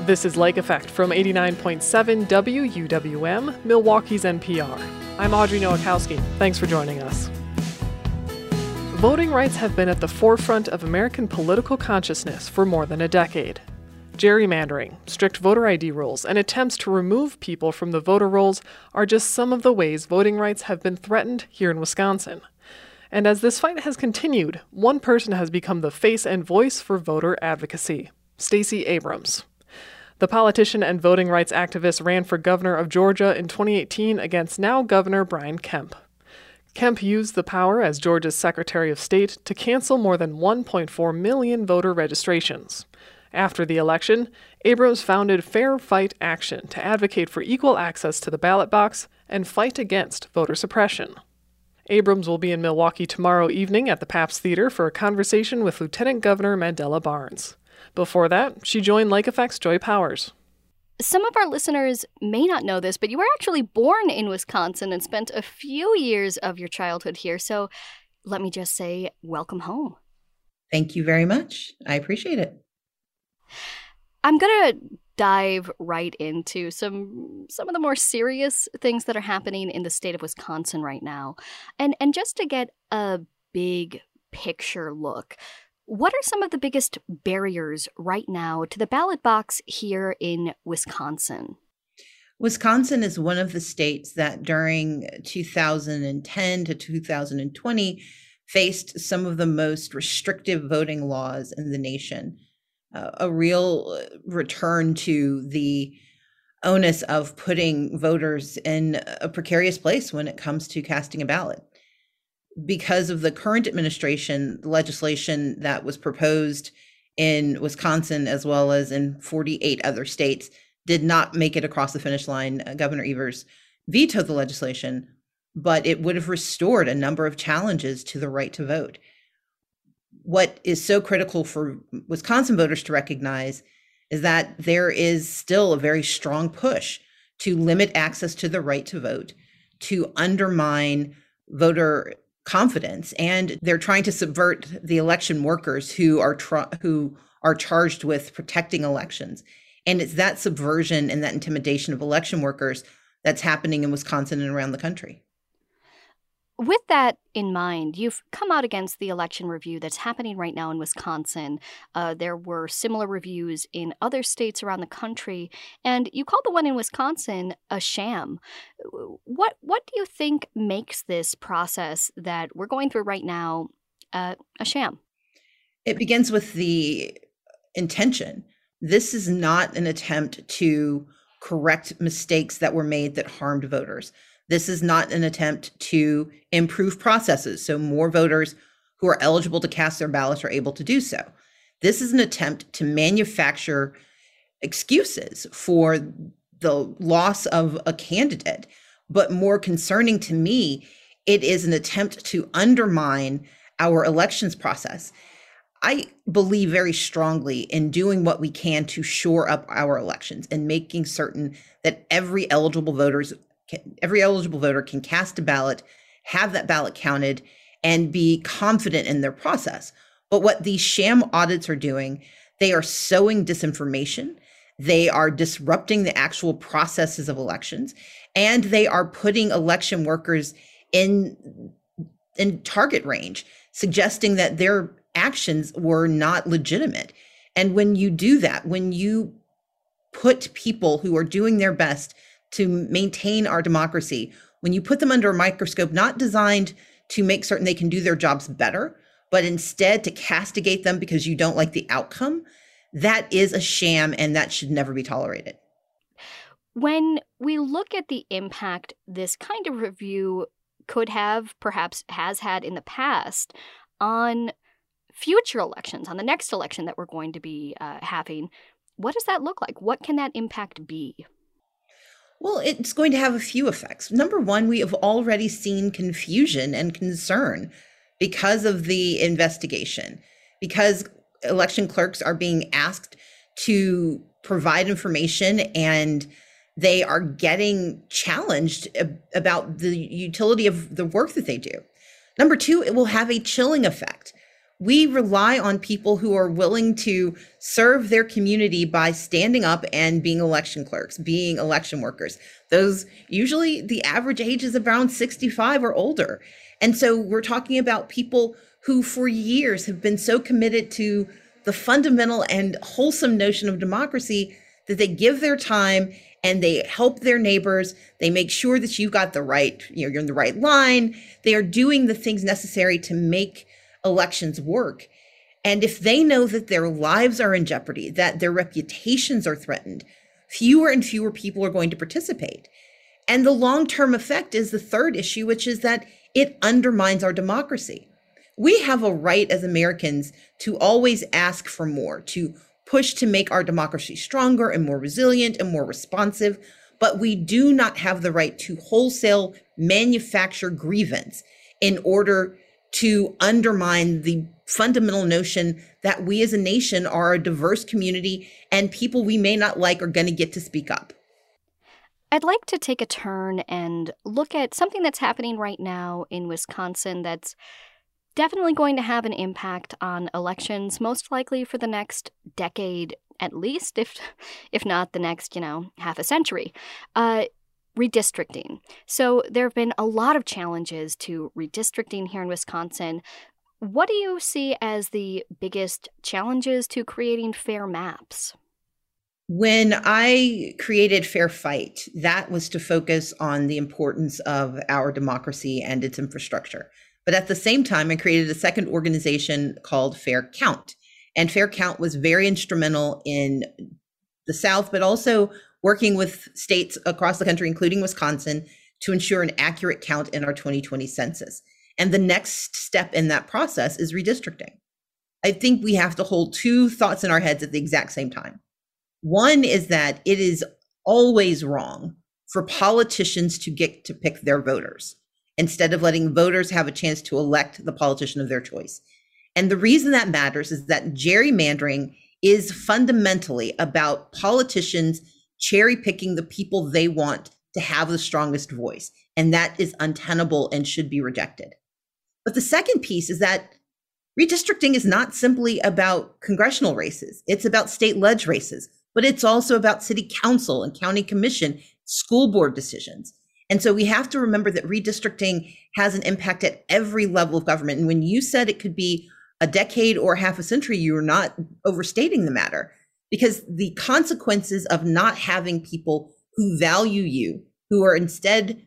This is Lake Effect from 89.7 WUWM, Milwaukee's NPR. I'm Audrey Nowakowski. Thanks for joining us. Voting rights have been at the forefront of American political consciousness for more than a decade. Gerrymandering, strict voter ID rules, and attempts to remove people from the voter rolls are just some of the ways voting rights have been threatened here in Wisconsin. And as this fight has continued, one person has become the face and voice for voter advocacy: Stacey Abrams. The politician and voting rights activist ran for governor of Georgia in 2018 against now Governor Brian Kemp. Kemp used the power as Georgia's Secretary of State to cancel more than 1.4 million voter registrations. After the election, Abrams founded Fair Fight Action to advocate for equal access to the ballot box and fight against voter suppression. Abrams will be in Milwaukee tomorrow evening at the Pabst Theater for a conversation with Lieutenant Governor Mandela Barnes. Before that, she joined Lake Effect's Joy Powers. Some of our listeners may not know this, but you were actually born in Wisconsin and spent a few years of your childhood here. So let me just say, welcome home. Thank you very much. I appreciate it. I'm going to dive right into some of the more serious things that are happening in the state of Wisconsin right now. And just to get a big picture look, what are some of the biggest barriers right now to the ballot box here in Wisconsin? Wisconsin is one of the states that during 2010 to 2020 faced some of the most restrictive voting laws in the nation. A real return to the onus of putting voters in a precarious place when it comes to casting a ballot. Because of the current administration, the legislation that was proposed in Wisconsin, as well as in 48 other states, did not make it across the finish line. Governor Evers vetoed the legislation, but it would have restored a number of challenges to the right to vote. What is so critical for Wisconsin voters to recognize is that there is still a very strong push to limit access to the right to vote, to undermine voter confidence, and they're trying to subvert the election workers who are charged with protecting elections. And it's that subversion and that intimidation of election workers that's happening in Wisconsin and around the country. With that in mind, you've come out against the election review that's happening right now in Wisconsin. There were similar reviews in other states around the country, and you called the one in Wisconsin a sham. What do you think makes this process that we're going through right now a sham? It begins with the intention. This is not an attempt to correct mistakes that were made that harmed voters. This is not an attempt to improve processes so more voters who are eligible to cast their ballots are able to do so. This is an attempt to manufacture excuses for the loss of a candidate. But more concerning to me, it is an attempt to undermine our elections process. I believe very strongly in doing what we can to shore up our elections and making certain that every eligible voter can cast a ballot, have that ballot counted, and be confident in their process. But what these sham audits are doing, they are sowing disinformation, they are disrupting the actual processes of elections, and they are putting election workers in target range, suggesting that their actions were not legitimate. And when you do that, when you put people who are doing their best to maintain our democracy, when you put them under a microscope, not designed to make certain they can do their jobs better, but instead to castigate them because you don't like the outcome, that is a sham and that should never be tolerated. When we look at the impact this kind of review could have, perhaps has had in the past, on future elections, on the next election that we're going to be having, what does that look like? What can that impact be? Well, it's going to have a few effects. Number one, we have already seen confusion and concern because of the investigation, because election clerks are being asked to provide information and they are getting challenged about the utility of the work that they do. Number two, it will have a chilling effect. We rely on people who are willing to serve their community by standing up and being election clerks, being election workers. Those usually the average age is around 65 or older. And so we're talking about people who for years have been so committed to the fundamental and wholesome notion of democracy that they give their time and they help their neighbors. They make sure that you got the right, you're in the right line. They are doing the things necessary to make elections work. And if they know that their lives are in jeopardy, that their reputations are threatened, fewer and fewer people are going to participate. And the long-term effect is the third issue, which is that it undermines our democracy. We have a right as Americans to always ask for more, to push to make our democracy stronger and more resilient and more responsive, but we do not have the right to wholesale manufacture grievance in order to undermine the fundamental notion that we as a nation are a diverse community and people we may not like are going to get to speak up. I'd like to take a turn and look at something that's happening right now in Wisconsin that's definitely going to have an impact on elections, most likely for the next decade at least, if not the next, half a century. Redistricting. So there have been a lot of challenges to redistricting here in Wisconsin. What do you see as the biggest challenges to creating fair maps? When I created Fair Fight, that was to focus on the importance of our democracy and its infrastructure. But at the same time, I created a second organization called Fair Count. And Fair Count was very instrumental in the South, but also working with states across the country, including Wisconsin, to ensure an accurate count in our 2020 census. And the next step in that process is redistricting. I think we have to hold two thoughts in our heads at the exact same time. One is that it is always wrong for politicians to get to pick their voters instead of letting voters have a chance to elect the politician of their choice. And the reason that matters is that gerrymandering is fundamentally about politicians cherry picking the people they want to have the strongest voice. And that is untenable and should be rejected. But the second piece is that redistricting is not simply about congressional races. It's about state ledge races, but it's also about city council and county commission, school board decisions. And so we have to remember that redistricting has an impact at every level of government. And when you said it could be a decade or half a century, you were not overstating the matter, because the consequences of not having people who value you, who are instead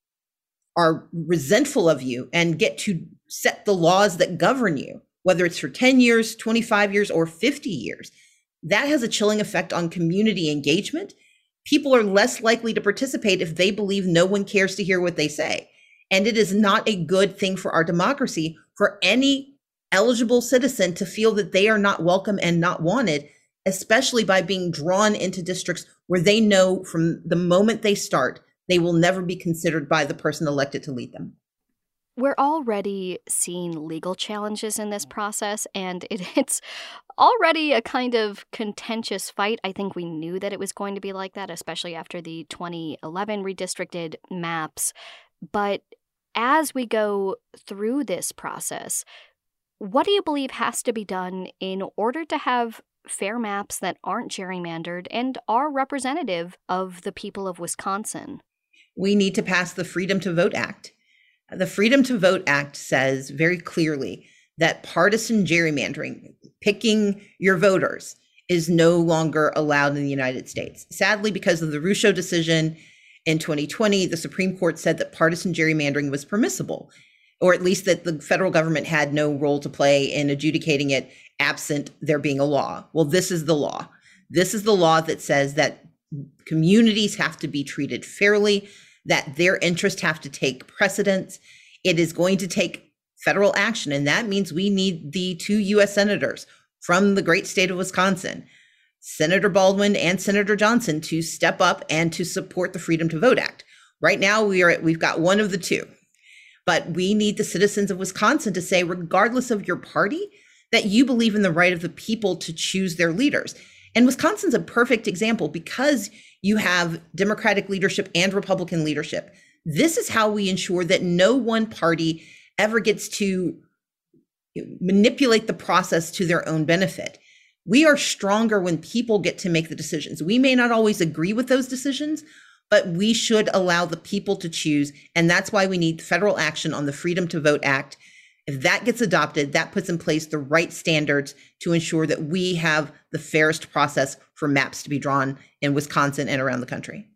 are resentful of you and get to set the laws that govern you, whether it's for 10 years, 25 years, or 50 years, that has a chilling effect on community engagement. People are less likely to participate if they believe no one cares to hear what they say. And it is not a good thing for our democracy for any eligible citizen to feel that they are not welcome and not wanted, especially by being drawn into districts where they know from the moment they start, they will never be considered by the person elected to lead them. We're already seeing legal challenges in this process, and it's already a kind of contentious fight. I think we knew that it was going to be like that, especially after the 2011 redistricted maps. But as we go through this process, what do you believe has to be done in order to have fair maps that aren't gerrymandered and are representative of the people of Wisconsin? We need to pass the Freedom to Vote Act. The Freedom to Vote Act says very clearly that partisan gerrymandering, picking your voters, is no longer allowed in the United States. Sadly, because of the Rucho decision in 2020, the Supreme Court said that partisan gerrymandering was permissible, or at least that the federal government had no role to play in adjudicating it absent there being a law. Well, this is the law. This is the law that says that communities have to be treated fairly, that their interests have to take precedence. It is going to take federal action, and that means we need the 2 U.S. senators from the great state of Wisconsin, Senator Baldwin and Senator Johnson, to step up and to support the Freedom to Vote Act. Right now, we've got one of the two, but we need the citizens of Wisconsin to say, regardless of your party, that you believe in the right of the people to choose their leaders. And Wisconsin's a perfect example because you have Democratic leadership and Republican leadership. This is how we ensure that no one party ever gets to manipulate the process to their own benefit. We are stronger when people get to make the decisions. We may not always agree with those decisions, but we should allow the people to choose. And that's why we need federal action on the Freedom to Vote Act. If that gets adopted, that puts in place the right standards to ensure that we have the fairest process for maps to be drawn in Wisconsin and around the country.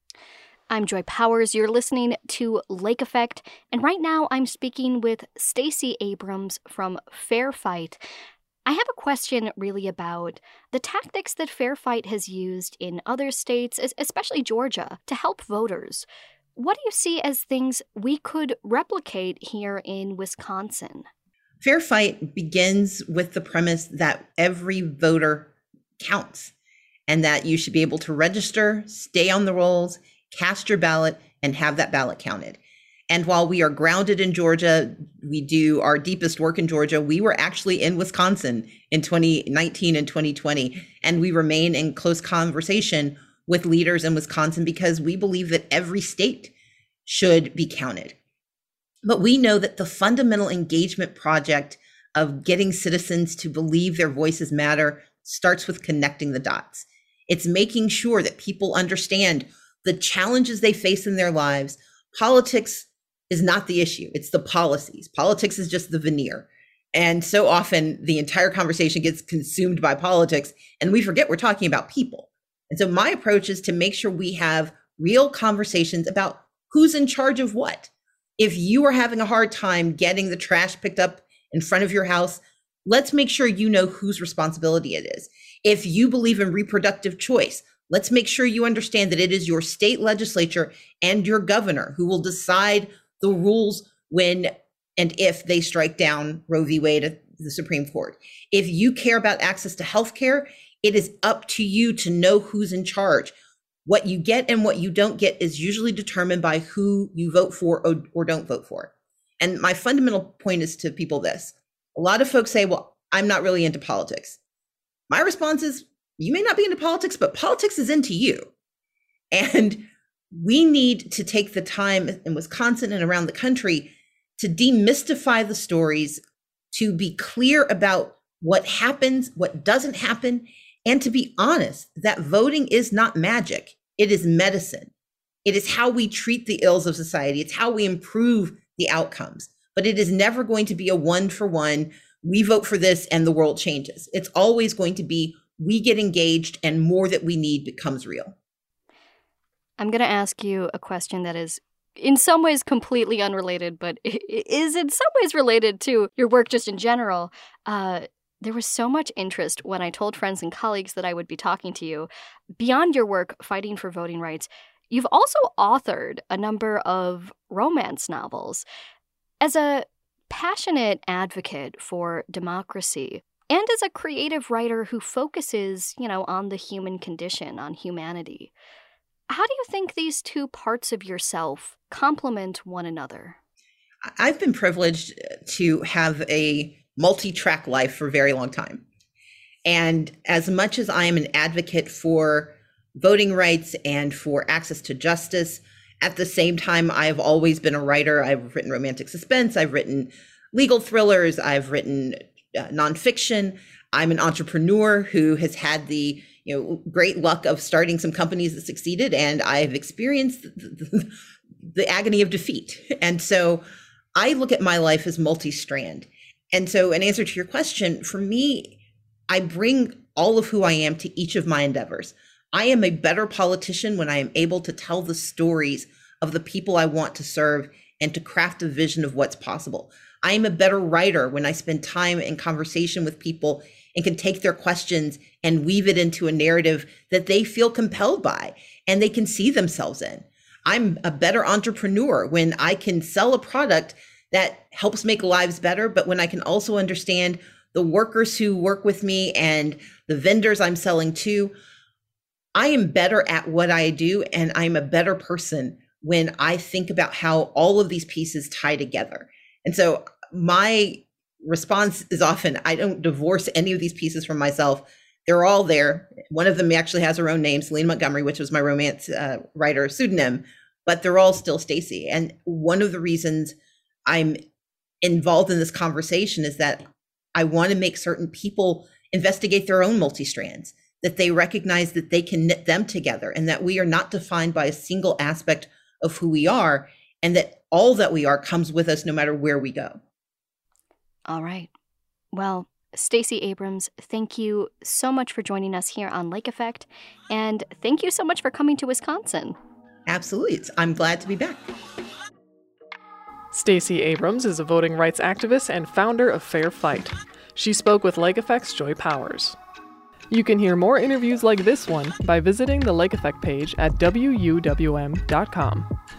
I'm Joy Powers. You're listening to Lake Effect, and right now I'm speaking with Stacey Abrams from Fair Fight. I have a question really about the tactics that Fair Fight has used in other states, especially Georgia, to help voters. What do you see as things we could replicate here in Wisconsin? Fair Fight begins with the premise that every voter counts and that you should be able to register, stay on the rolls, cast your ballot, and have that ballot counted. And while we are grounded in Georgia, we do our deepest work in Georgia, we were actually in Wisconsin in 2019 and 2020, and we remain in close conversation with leaders in Wisconsin because we believe that every state should be counted. But we know that the fundamental engagement project of getting citizens to believe their voices matter starts with connecting the dots. It's making sure that people understand the challenges they face in their lives. Politics is not the issue. It's the policies. Politics is just the veneer. And so often the entire conversation gets consumed by politics and we forget we're talking about people. And so my approach is to make sure we have real conversations about who's in charge of what. If you are having a hard time getting the trash picked up in front of your house, let's make sure you know whose responsibility it is. If you believe in reproductive choice, let's make sure you understand that it is your state legislature and your governor who will decide the rules when and if they strike down Roe v. Wade at the Supreme Court. If you care about access to health care, it is up to you to know who's in charge. What you get and what you don't get is usually determined by who you vote for or don't vote for. And my fundamental point is to people this. A lot of folks say, well, I'm not really into politics. My response is, you may not be into politics, but politics is into you. And we need to take the time in Wisconsin and around the country to demystify the stories, to be clear about what happens, what doesn't happen, and to be honest that voting is not magic. It is medicine. It is how we treat the ills of society. It's how we improve the outcomes. But it is never going to be a one-for-one, we vote for this and the world changes. It's always going to be we get engaged and more that we need becomes real. I'm going to ask you a question that is in some ways completely unrelated, but is in some ways related to your work just in general. There was so much interest when I told friends and colleagues that I would be talking to you. Beyond your work fighting for voting rights, you've also authored a number of romance novels. As a passionate advocate for democracy, and as a creative writer who focuses, on the human condition, on humanity, how do you think these two parts of yourself complement one another? I've been privileged to have a multi-track life for a very long time. And as much as I am an advocate for voting rights and for access to justice, at the same time, I've always been a writer. I've written romantic suspense. I've written legal thrillers. I've written nonfiction. I'm an entrepreneur who has had the great luck of starting some companies that succeeded, and I've experienced the agony of defeat. And so I look at my life as multi-strand. And so in answer to your question, for me, I bring all of who I am to each of my endeavors. I am a better politician when I am able to tell the stories of the people I want to serve and to craft a vision of what's possible. I am a better writer when I spend time in conversation with people and can take their questions and weave it into a narrative that they feel compelled by and they can see themselves in. I'm a better entrepreneur when I can sell a product that helps make lives better, but when I can also understand the workers who work with me and the vendors I'm selling to. I am better at what I do, and I'm a better person when I think about how all of these pieces tie together. And so my response is often, I don't divorce any of these pieces from myself. They're all there. One of them actually has her own name, Selena Montgomery, which was my romance writer pseudonym, but they're all still Stacey. And one of the reasons I'm involved in this conversation is that I want to make certain people investigate their own multi-strands, that they recognize that they can knit them together, and that we are not defined by a single aspect of who we are, and that all that we are comes with us no matter where we go. All right. Well, Stacey Abrams, thank you so much for joining us here on Lake Effect, and thank you so much for coming to Wisconsin. Absolutely. I'm glad to be back. Stacey Abrams is a voting rights activist and founder of Fair Fight. She spoke with Lake Effect's Joy Powers. You can hear more interviews like this one by visiting the Lake Effect page at WUWM.com.